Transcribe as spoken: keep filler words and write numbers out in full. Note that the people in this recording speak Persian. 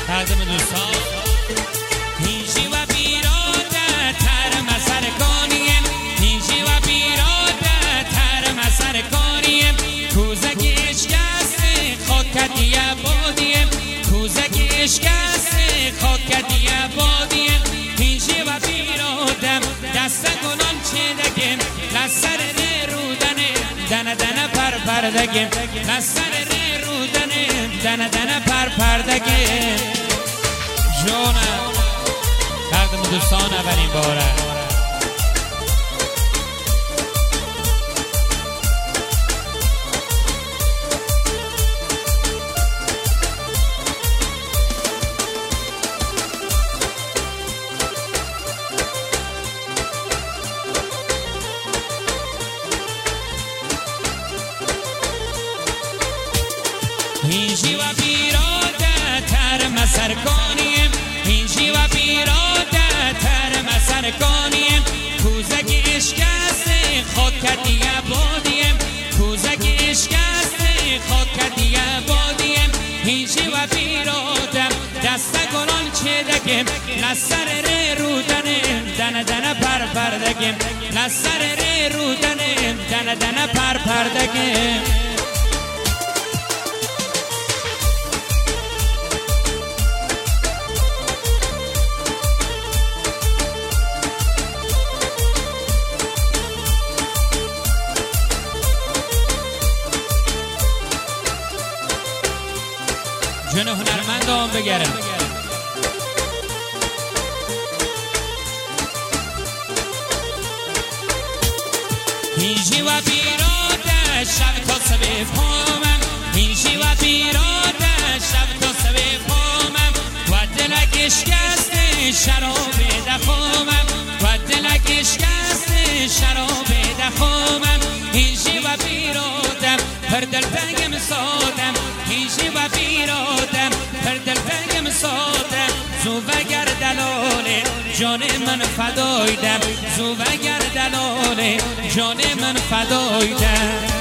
تقدیم دوستان هیچی و بیراده تر مسر کنیم هیچی و بیراده تر مسر کنیم کوزک اشکسته خاکتی بادیم کوزک اشکسته خاکتی بادیم هیچی و بیرادم دست گلان چه دگیم لسر ری رودنه دنه دنه پر پردگیم لسر ری رودنه دنه دنه پر پردگیم جونم تقدیم دوستان اولین باره هیچی و بیراده تر مسر کنیم هیچی و بیراده تر مسر کنیم کوزک اشکسته خاکتی بادیم کوزک اشکسته خاکتی بادیم هیچی و بیرادم دست گلان چه دگیم لسر ری رودنه دنه دنه پر پردگیم لسر ری رودنه دنه دنه پر پردگیم جن هنرمند هم بگرم هیچی و بیراده شب تا سبه پامم هیچی و بیراده شب تا سبه پامم و دلک اشکسته شراب دخامم و دلک اشکسته شراب دخامم هیچی و بیرادم پر دل تنگم سادم هیچی و بیرادم پر دل تنگم سادم زو وگر دلاله جان من فدایدم زو وگر دلاله جان من فدایدم